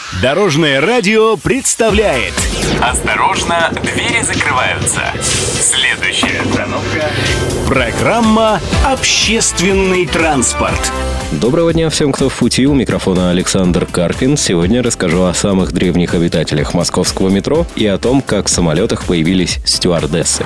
Дорожное радио представляет. Осторожно, двери закрываются. Следующая остановка. Программа «Общественный транспорт». Доброго дня всем, кто в пути. У микрофона Александр Карпин. Сегодня расскажу о самых древних обитателях московского метро и о том, как в самолетах появились стюардессы.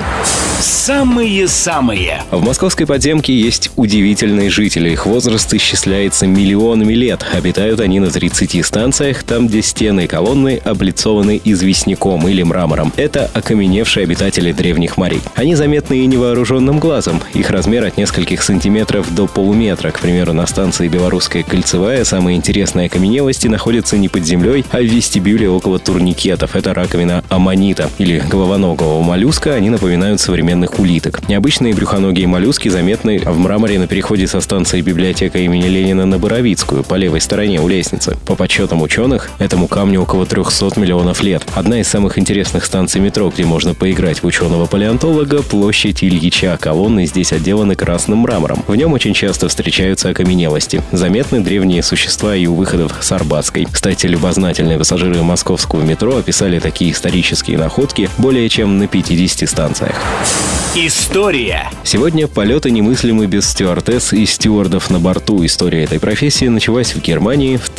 Самые-самые. В московской подземке есть удивительные жители. Их возраст исчисляется миллионами лет. Обитают они на 30 станциях, там, где стены и колонны облицованы известняком или мрамором. Это окаменевшие обитатели древних морей. Они заметны и невооруженным глазом. Их размер от нескольких сантиметров до полуметра. К примеру, на станции Белорусская кольцевая самые интересные окаменелости находятся не под землей, а в вестибюле около турникетов. Это раковина аммонита или головоногого моллюска. Они напоминают современных улиток. Необычные брюхоногие моллюски заметны в мраморе на переходе со станции библиотека имени Ленина на Боровицкую, по левой стороне у лестницы. По подсчетам ученых, этому камню около 300 миллионов лет. Одна из самых интересных станций метро, где можно поиграть в ученого-палеонтолога, площадь Ильича. Колонны здесь отделаны красным мрамором. В нем очень часто встречаются окаменелости. Заметны древние существа и у выходов с Арбатской. Кстати, любознательные пассажиры московского метро описали такие исторические находки более чем на 50 станциях. История. Сегодня полеты немыслимы без стюардесс и стюардов на борту. История этой профессии началась в Германии в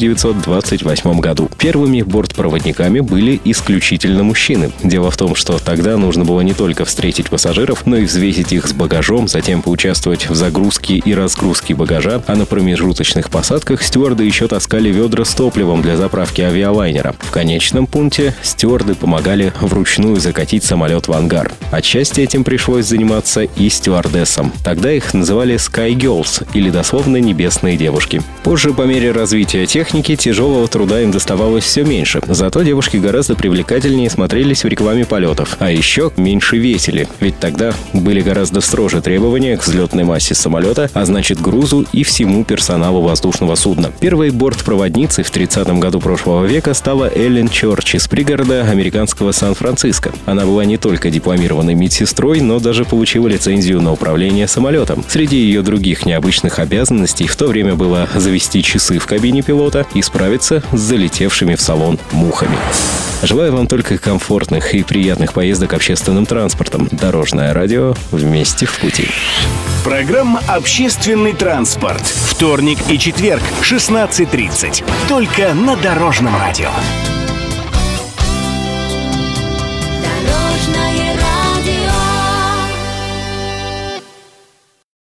1928 году. Первыми бортпроводниками были исключительно мужчины. Дело в том, что тогда нужно было не только встретить пассажиров, но и взвесить их с багажом, затем поучаствовать в загрузке и разгрузке багажа, а на промежуточных посадках стюарды еще таскали ведра с топливом для заправки авиалайнера. В конечном пункте стюарды помогали вручную закатить самолет в ангар. Отчасти этим пришлось заниматься и стюардессам. Тогда их называли Sky Girls, или дословно «небесные девушки». Позже, по мере развития техники, тяжелого труда им доставалось все меньше. Зато девушки гораздо привлекательнее смотрелись в рекламе полетов. А еще меньше весили, ведь тогда были гораздо строже требования к взлетной массе самолета, а значит грузу и всему персоналу воздушного судна. Первой бортпроводницей в 30-м году прошлого века стала Эллен Чорч из пригорода американского Сан-Франциско. Она была не только дипломированной медсестрой, но даже получила лицензию на управление самолетом. Среди ее других необычных обязанностей в то время было завести часы в кабине пилота и справиться с залетевшими в салон мухами. Желаю вам только комфортных и приятных поездок общественным транспортом. Дорожное радио. Вместе в пути. Программа «Общественный транспорт». Вторник и четверг, 16:30. Только на Дорожном радио.